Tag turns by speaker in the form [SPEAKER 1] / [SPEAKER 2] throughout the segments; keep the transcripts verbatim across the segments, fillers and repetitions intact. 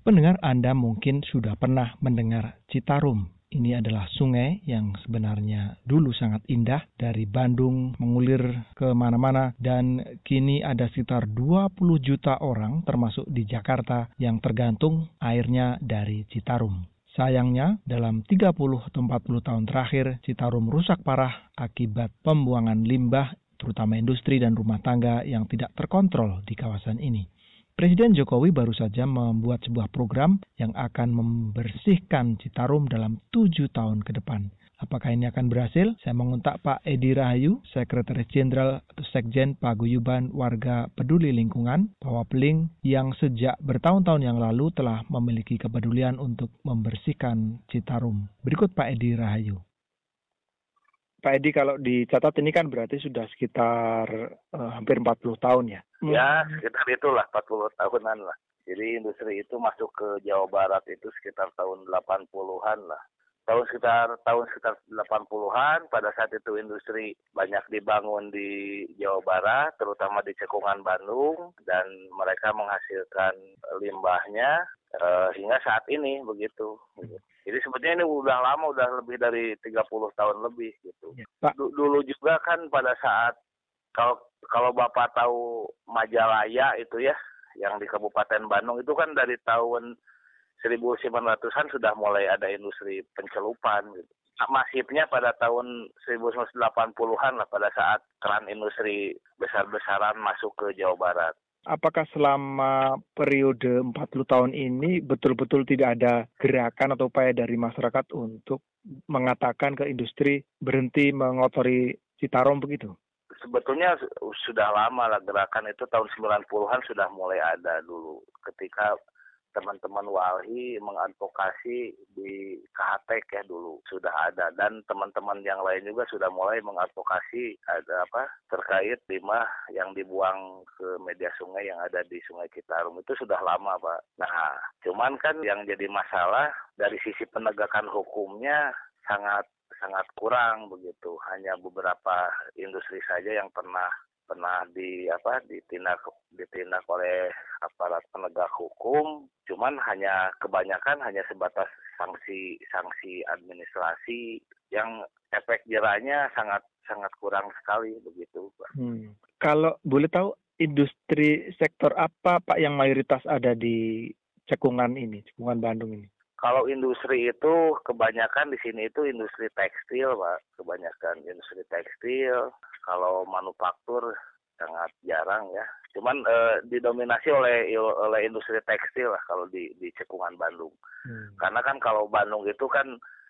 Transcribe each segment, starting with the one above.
[SPEAKER 1] Pendengar, Anda mungkin sudah pernah mendengar Citarum. Ini adalah sungai yang sebenarnya dulu sangat indah, dari Bandung mengulir ke mana-mana, dan kini ada sekitar dua puluh juta orang termasuk di Jakarta yang tergantung airnya dari Citarum. Sayangnya, dalam tiga puluh atau empat puluh tahun terakhir, Citarum rusak parah akibat pembuangan limbah, terutama industri dan rumah tangga yang tidak terkontrol di kawasan ini. Presiden Jokowi baru saja membuat sebuah program yang akan membersihkan Citarum dalam tujuh tahun ke depan. Apakah ini akan berhasil? Saya mengontak Pak Edi Rahayu, Sekretaris Jenderal atau Sekjen Paguyuban Warga Peduli Lingkungan, Pawapeling, yang sejak bertahun-tahun yang lalu telah memiliki kepedulian untuk membersihkan Citarum. Berikut Pak Edi Rahayu. Pak Edi, kalau dicatat ini kan berarti sudah sekitar uh, hampir empat puluh tahun ya?
[SPEAKER 2] Ya, sekitar itulah empat puluh tahunan lah. Jadi industri itu masuk ke Jawa Barat itu sekitar tahun delapan puluhan lah. Tahun sekitar tahun sekitar delapan puluhan, pada saat itu industri banyak dibangun di Jawa Barat, terutama di Cekungan Bandung, dan mereka menghasilkan limbahnya uh, hingga saat ini begitu. Jadi sebetulnya ini udah lama, udah lebih dari tiga puluh tahun lebih gitu. Ya, Pak. D- dulu juga kan pada saat, kalau kalau Bapak tahu Majalaya itu ya, yang di Kabupaten Bandung itu kan dari tahun seribu sembilan ratusan sudah mulai ada industri pencelupan gitu. Masifnya pada tahun seribu sembilan ratus delapan puluhan lah, pada saat keran industri besar-besaran masuk ke Jawa Barat.
[SPEAKER 1] Apakah selama periode empat puluh tahun ini betul-betul tidak ada gerakan atau upaya dari masyarakat untuk mengatakan ke industri berhenti mengotori Citarum begitu?
[SPEAKER 2] Sebetulnya sudah lama lah gerakan itu, tahun sembilan puluhan sudah mulai ada dulu. Ketika teman-teman Walhi mengadvokasi di K H T K ya dulu sudah ada, dan teman-teman yang lain juga sudah mulai mengadvokasi ada apa terkait limbah yang dibuang ke media sungai yang ada di Sungai Citarum. Itu sudah lama, Pak. Nah, cuman kan yang jadi masalah dari sisi penegakan hukumnya sangat sangat kurang begitu. Hanya beberapa industri saja yang pernah pernah di apa ditindak ditindak oleh aparat penegak hukum, cuman hanya kebanyakan hanya sebatas sanksi sanksi administrasi yang efek jerahnya sangat sangat kurang sekali begitu, Pak.
[SPEAKER 1] Hmm. Kalau boleh tahu industri sektor apa Pak yang mayoritas ada di Cekungan ini, Cekungan Bandung ini?
[SPEAKER 2] Kalau industri itu kebanyakan di sini itu industri tekstil, Pak. Kebanyakan industri tekstil. Kalau manufaktur sangat jarang ya. Cuman eh, didominasi oleh oleh industri tekstil lah kalau di di Cekungan Bandung. Hmm. Karena kan kalau Bandung itu kan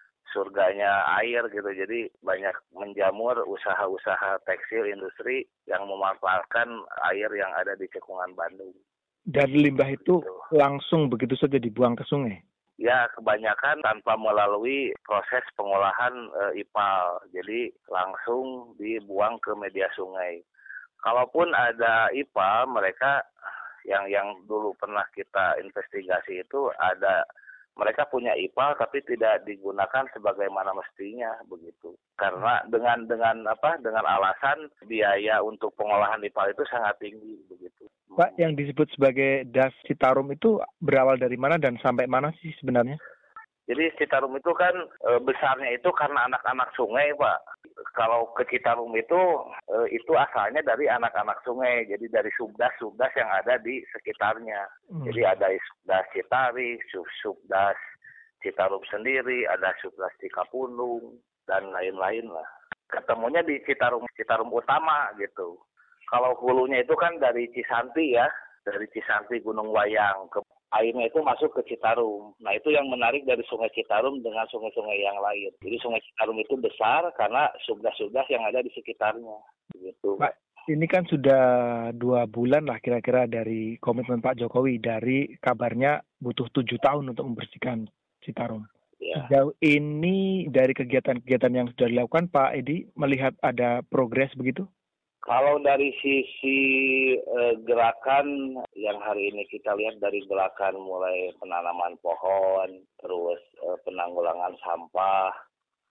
[SPEAKER 2] surganya air gitu. Jadi banyak menjamur usaha-usaha tekstil industri yang memanfaatkan air yang ada di Cekungan Bandung.
[SPEAKER 1] Dan limbah itu gitu. Langsung begitu saja dibuang ke sungai?
[SPEAKER 2] Ya, kebanyakan tanpa melalui proses pengolahan e, I P A L. Jadi langsung dibuang ke media sungai. Kalaupun ada I P A L, mereka yang yang dulu pernah kita investigasi itu ada, mereka punya I P A L tapi tidak digunakan sebagaimana mestinya begitu. Karena dengan dengan apa? Dengan alasan biaya untuk pengolahan I P A L itu sangat tinggi begitu.
[SPEAKER 1] Pak, yang disebut sebagai das Citarum itu berawal dari mana dan sampai mana sih sebenarnya?
[SPEAKER 2] Jadi Citarum itu kan e, besarnya itu karena anak-anak sungai, Pak. Kalau ke Citarum itu e, itu asalnya dari anak-anak sungai. Jadi dari subdas-subdas yang ada di sekitarnya. Hmm. Jadi ada subdas Citari, sub-subdas Citarum sendiri, ada subdas Cikapundung dan lain-lain lah. Ketemunya di Citarum Citarum utama gitu. Kalau hulunya itu kan dari Cisanti ya, dari Cisanti Gunung Wayang, ke airnya itu masuk ke Citarum. Nah itu yang menarik dari Sungai Citarum dengan sungai-sungai yang lain. Jadi Sungai Citarum itu besar karena subdas-subdas yang ada di sekitarnya. Begitu.
[SPEAKER 1] Pak, ini kan sudah dua bulan lah kira-kira dari komitmen Pak Jokowi, dari kabarnya butuh tujuh tahun untuk membersihkan Citarum. Ya. Sejauh ini dari kegiatan-kegiatan yang sudah dilakukan, Pak Edi melihat ada progres begitu?
[SPEAKER 2] Kalau dari sisi eh, gerakan yang hari ini kita lihat, dari gerakan mulai penanaman pohon, terus eh, penanggulangan sampah,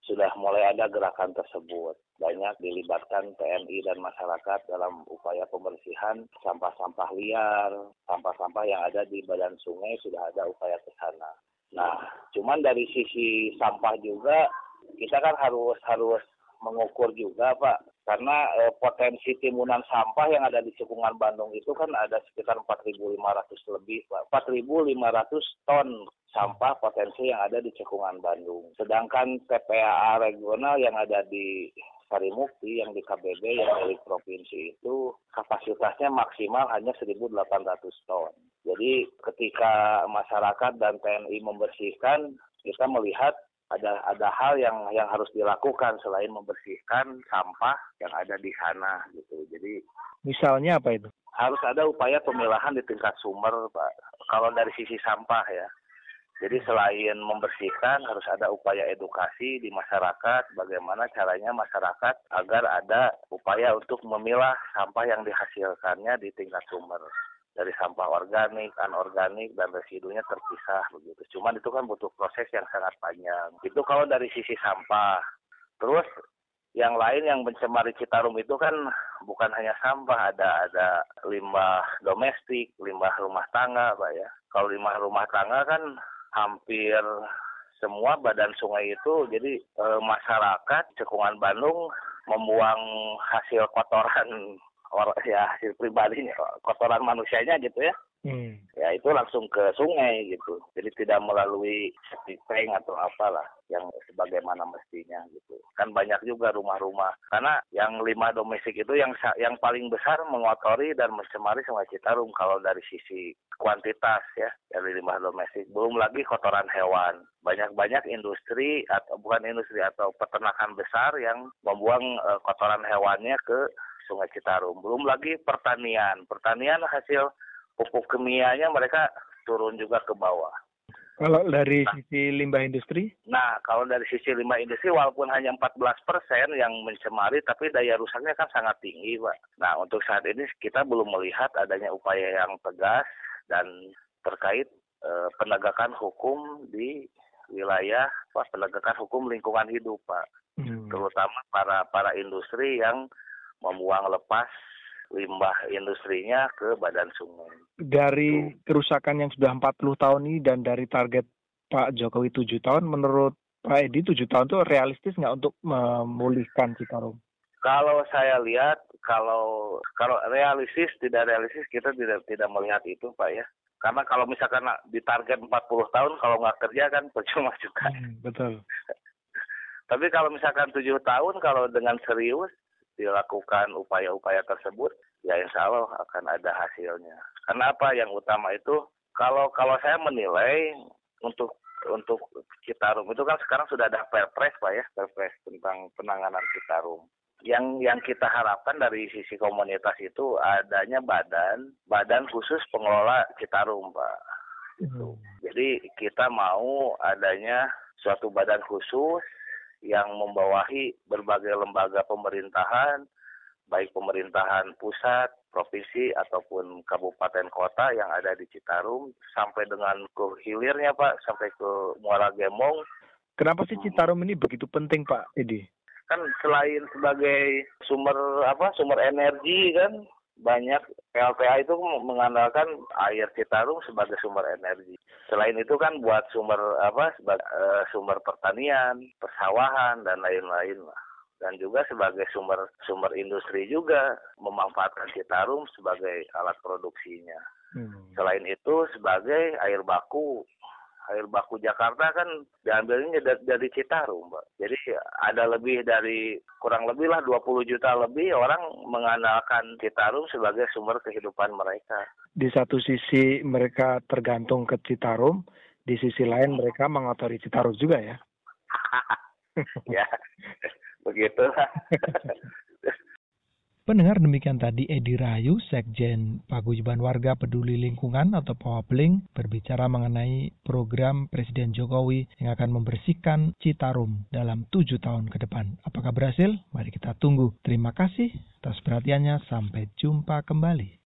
[SPEAKER 2] sudah mulai ada gerakan tersebut. Banyak dilibatkan T N I dan masyarakat dalam upaya pembersihan sampah-sampah liar, sampah-sampah yang ada di badan sungai sudah ada upaya ke sana. Nah, cuman dari sisi sampah juga kita kan harus harus mengukur juga, Pak. Karena eh, potensi timbunan sampah yang ada di Cekungan Bandung itu kan ada sekitar empat ribu lima ratus lebih, Pak. empat ribu lima ratus ton sampah potensi yang ada di Cekungan Bandung. Sedangkan T P A A regional yang ada di Sarimukti, yang di K B B, yang milik provinsi itu kapasitasnya maksimal hanya seribu delapan ratus ton. Jadi ketika masyarakat dan T N I membersihkan, kita melihat ada ada hal yang yang harus dilakukan selain membersihkan sampah yang ada di sana gitu. Jadi
[SPEAKER 1] misalnya apa itu?
[SPEAKER 2] Harus ada upaya pemilahan di tingkat sumber, Pak. Kalau dari sisi sampah ya. Jadi selain membersihkan harus ada upaya edukasi di masyarakat bagaimana caranya masyarakat agar ada upaya untuk memilah sampah yang dihasilkannya di tingkat sumber. Dari sampah organik, anorganik, dan residunya terpisah begitu. Cuman itu kan butuh proses yang sangat panjang. Itu kalau dari sisi sampah. Terus yang lain yang mencemari Citarum itu kan bukan hanya sampah, ada ada limbah domestik, limbah rumah tangga, Pak ya. Kalau limbah rumah tangga kan hampir semua badan sungai itu, jadi e, masyarakat Cekungan Bandung membuang hasil kotoran orang ya hasil pribadinya, kotoran manusianya gitu ya. Hmm. Ya itu langsung ke sungai gitu. Jadi tidak melalui septic tank atau apalah yang sebagaimana mestinya gitu. Kan banyak juga rumah-rumah. Karena yang limbah domestik itu yang yang paling besar mengotori dan mencemari Sungai Citarum kalau dari sisi kuantitas ya dari limbah domestik. Belum lagi kotoran hewan. Banyak-banyak industri atau bukan industri atau peternakan besar yang membuang uh, kotoran hewannya ke Sungai Citarum. Belum lagi pertanian. Pertanian hasil pupuk kimianya mereka turun juga ke bawah.
[SPEAKER 1] Kalau dari nah, sisi limbah industri?
[SPEAKER 2] Nah, kalau dari sisi limbah industri walaupun hanya empat belas persen yang mencemari, tapi daya rusaknya kan sangat tinggi, Pak. Nah, untuk saat ini kita belum melihat adanya upaya yang tegas dan terkait eh, penegakan hukum di wilayah, Pak, penegakan hukum lingkungan hidup, Pak. Hmm. Terutama para para industri yang membuang lepas limbah industrinya ke badan sungai.
[SPEAKER 1] Dari kerusakan yang sudah empat puluh tahun ini dan dari target Pak Jokowi tujuh tahun, menurut Pak Edi tujuh tahun itu realistis nggak untuk memulihkan Citarum?
[SPEAKER 2] Kalau saya lihat, kalau kalau realistis, tidak realistis, kita tidak tidak melihat itu, Pak ya. Karena kalau misalkan di target empat puluh tahun, kalau nggak kerja kan percuma juga.
[SPEAKER 1] Hmm, betul.
[SPEAKER 2] Tapi kalau misalkan tujuh tahun, kalau dengan serius, dilakukan upaya-upaya tersebut, ya insya Allah akan ada hasilnya. Karena apa yang utama itu, kalau kalau saya menilai untuk untuk Citarum itu kan sekarang sudah ada Perpres, Pak ya, Perpres tentang penanganan Citarum. Yang yang kita harapkan dari sisi komunitas itu adanya badan badan khusus pengelola Citarum, Pak. Gitu. Hmm. Jadi kita mau adanya suatu badan khusus yang membawahi berbagai lembaga pemerintahan, baik pemerintahan pusat, provinsi, ataupun kabupaten kota yang ada di Citarum, sampai dengan ke hilirnya, Pak, sampai ke Muara Gembong.
[SPEAKER 1] Kenapa sih Citarum ini begitu penting, Pak Edi?
[SPEAKER 2] Kan selain sebagai sumber apa sumber energi kan, banyak P L T A itu mengandalkan air Citarum sebagai sumber energi. Selain itu kan buat sumber apa sebagai uh, sumber pertanian, persawahan dan lain-lain lah. Dan juga sebagai sumber sumber industri juga memanfaatkan Citarum sebagai alat produksinya. Hmm. Selain itu sebagai air baku. Air baku Jakarta kan diambilnya dari Citarum, Pak. Jadi ada lebih dari, kurang lebih lah dua puluh juta lebih orang mengandalkan Citarum sebagai sumber kehidupan mereka.
[SPEAKER 1] Di satu sisi mereka tergantung ke Citarum, di sisi lain mereka mengotori Citarum juga ya?
[SPEAKER 2] Ya, begitulah.
[SPEAKER 1] Pendengar, demikian tadi Edi Rahayu, Sekjen Paguyuban Warga Peduli Lingkungan atau Pawapling, berbicara mengenai program Presiden Jokowi yang akan membersihkan Citarum dalam tujuh tahun ke depan. Apakah berhasil? Mari kita tunggu. Terima kasih atas perhatiannya. Sampai jumpa kembali.